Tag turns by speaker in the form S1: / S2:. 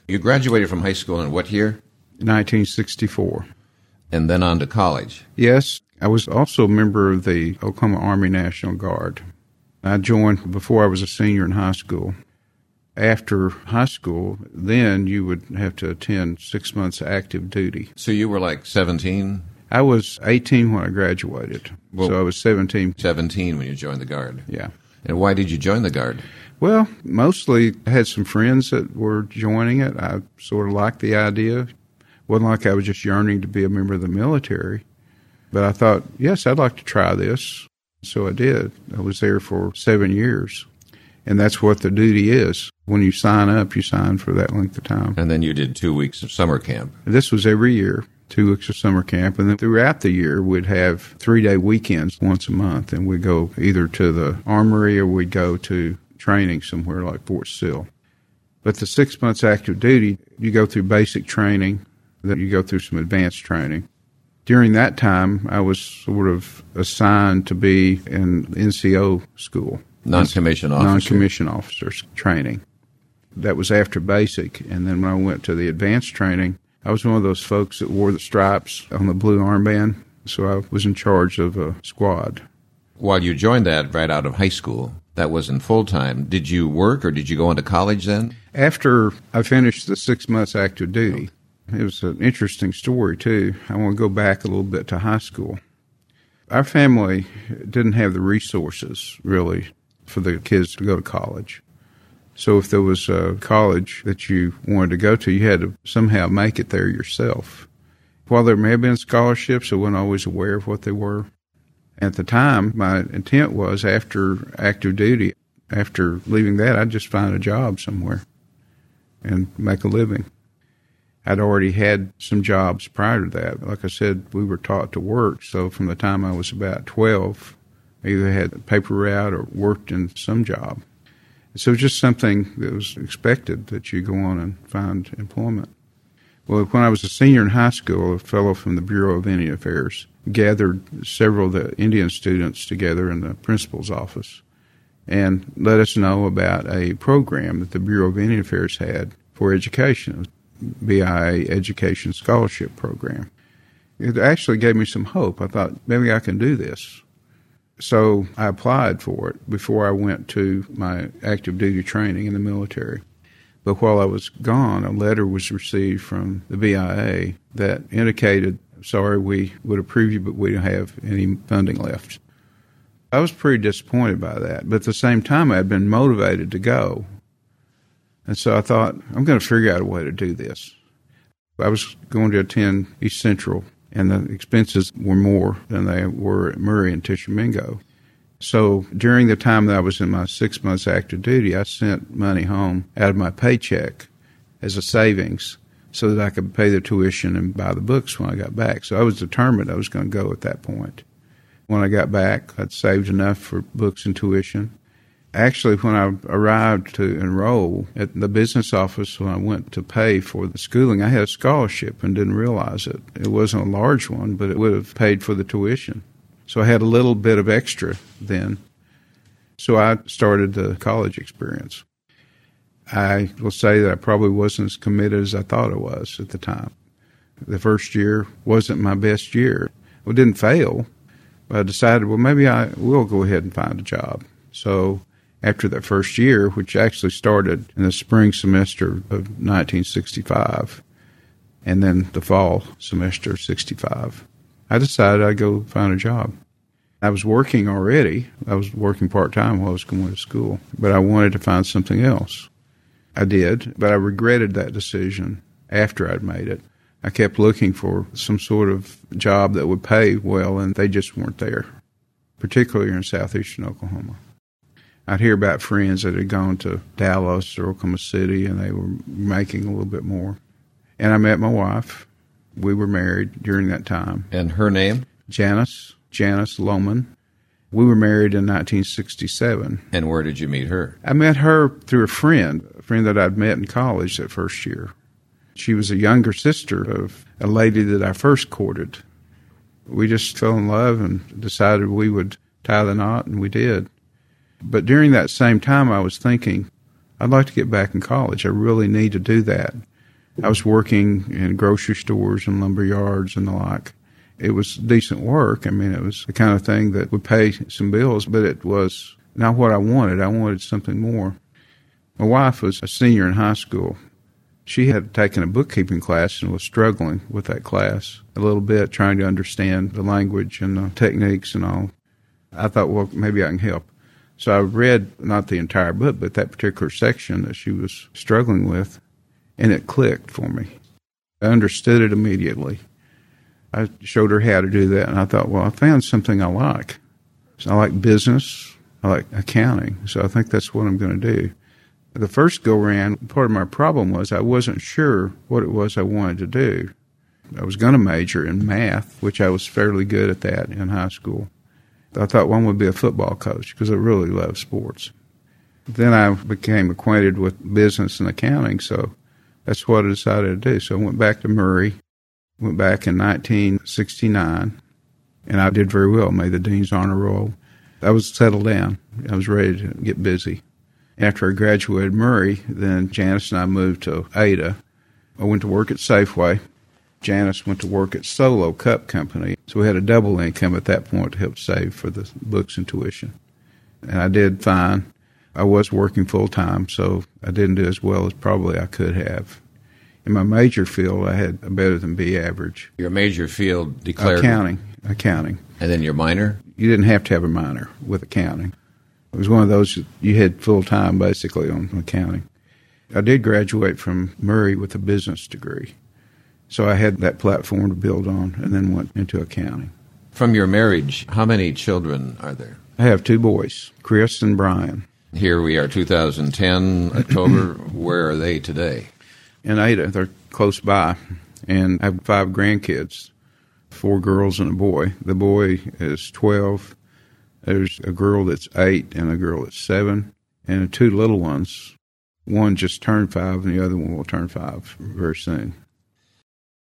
S1: You graduated from high school in what year?
S2: 1964.
S1: And then on to college.
S2: Yes, I was also a member of the Oklahoma Army National Guard. I joined before I was a senior in high school. After high school, then you would have to attend 6 months active duty.
S1: So you were like 17?
S2: I was 18 when I graduated, so I was 17.
S1: 17 when you joined the Guard.
S2: Yeah.
S1: And why did you join the Guard?
S2: Well, mostly I had some friends that were joining it. I sort of liked the idea. It wasn't like I was just yearning to be a member of the military. But I thought, yes, I'd like to try this. So I did. I was there for 7 years. And that's what the duty is. When you sign up, you sign for that length of time.
S1: And then you did 2 weeks of summer camp.
S2: This was every year, 2 weeks of summer camp. And then throughout the year, we'd have 3-day weekends once a month. And we'd go either to the armory or we'd go to training somewhere like Fort Sill. But the 6 months active duty, you go through basic training, then you go through some advanced training. During that time, I was sort of assigned to be in NCO school.
S1: Non-commissioned officer.
S2: Non-commissioned officers training. That was after basic. And then when I went to the advanced training, I was one of those folks that wore the stripes on the blue armband. So I was in charge of a squad.
S1: While you joined that right out of high school, that wasn't full-time. Did you work or did you go into college then?
S2: After I finished the 6 months active duty, it was an interesting story too. I want to go back a little bit to high school. Our family didn't have the resources, really, for the kids to go to college. So if there was a college that you wanted to go to, you had to somehow make it there yourself. While there may have been scholarships, I wasn't always aware of what they were. At the time, my intent was after active duty, after leaving that, I'd just find a job somewhere and make a living. I'd already had some jobs prior to that. Like I said, we were taught to work, so from the time I was about 12, I either had a paper route or worked in some job. So it was just something that was expected that you go on and find employment. Well, when I was a senior in high school, a fellow from the Bureau of Indian Affairs gathered several of the Indian students together in the principal's office and let us know about a program that the Bureau of Indian Affairs had for education, BIA Education Scholarship Program. It actually gave me some hope. I thought, maybe I can do this. So I applied for it before I went to my active duty training in the military. But while I was gone, a letter was received from the BIA that indicated, sorry, we would approve you, but we don't have any funding left. I was pretty disappointed by that. But at the same time, I had been motivated to go. And so I thought, I'm going to figure out a way to do this. I was going to attend East Central, and the expenses were more than they were at Murray and Tishomingo. So during the time that I was in my 6 months active duty, I sent money home out of my paycheck as a savings so that I could pay the tuition and buy the books when I got back. So I was determined I was going to go at that point. When I got back, I'd saved enough for books and tuition. Actually, when I arrived to enroll at the business office, when I went to pay for the schooling, I had a scholarship and didn't realize it. It wasn't a large one, but it would have paid for the tuition. So I had a little bit of extra then. So I started the college experience. I will say that I probably wasn't as committed as I thought I was at the time. The first year wasn't my best year. I didn't fail, but I decided, well, maybe I will go ahead and find a job. So after that first year, which actually started in the spring semester of 1965, and then the fall semester of 65, I decided I'd go find a job. I was working already. I was working part-time while I was going to school, but I wanted to find something else. I did, but I regretted that decision after I'd made it. I kept looking for some sort of job that would pay well, and they just weren't there, particularly in southeastern Oklahoma. I'd hear about friends that had gone to Dallas or Oklahoma City, and they were making a little bit more. And I met my wife. We were married during that time.
S1: And her name?
S2: Janice Lohman. We were married in 1967.
S1: And where did you meet her?
S2: I met her through a friend that I'd met in college that first year. She was a younger sister of a lady that I first courted. We just fell in love and decided we would tie the knot, and we did. But during that same time, I was thinking, I'd like to get back in college. I really need to do that. I was working in grocery stores and lumber yards and the like. It was decent work. I mean, it was the kind of thing that would pay some bills, but it was not what I wanted. I wanted something more. My wife was a senior in high school. She had taken a bookkeeping class and was struggling with that class a little bit, trying to understand the language and the techniques and all. I thought, well, maybe I can help. So I read not the entire book, but that particular section that she was struggling with, and it clicked for me. I understood it immediately. I showed her how to do that, and I thought, well, I found something I like. So I like business. I like accounting, so I think that's what I'm going to do. The first go-round, part of my problem was I wasn't sure what it was I wanted to do. I was going to major in math, which I was fairly good at that in high school. I thought one would be a football coach because I really love sports. Then I became acquainted with business and accounting, so that's what I decided to do. So I went back to Murray, went back in 1969, and I did very well, made the Dean's Honor Roll. I was settled down. I was ready to get busy. After I graduated Murray, then Janice and I moved to Ada. I went to work at Safeway. Janice went to work at Solo Cup Company. So we had a double income at that point to help save for the books and tuition. And I did fine. I was working full-time, so I didn't do as well as probably I could have. In my major field, I had a better than B average.
S1: Your major field declared?
S2: Accounting.
S1: And then your minor?
S2: You didn't have to have a minor with accounting. It was one of those you had full-time, basically, on accounting. I did graduate from Murray with a business degree. So I had that platform to build on and then went into accounting.
S1: From your marriage, how many children are there?
S2: I have 2 boys, Chris and Brian.
S1: Here we are, 2010, October. Where are they today?
S2: In Ada. They're close by. And I have 5 grandkids, 4 girls and a boy. The boy is 12. There's a girl that's 8 and a girl that's 7, and 2 little ones. One just turned 5, and the other one will turn 5 very soon.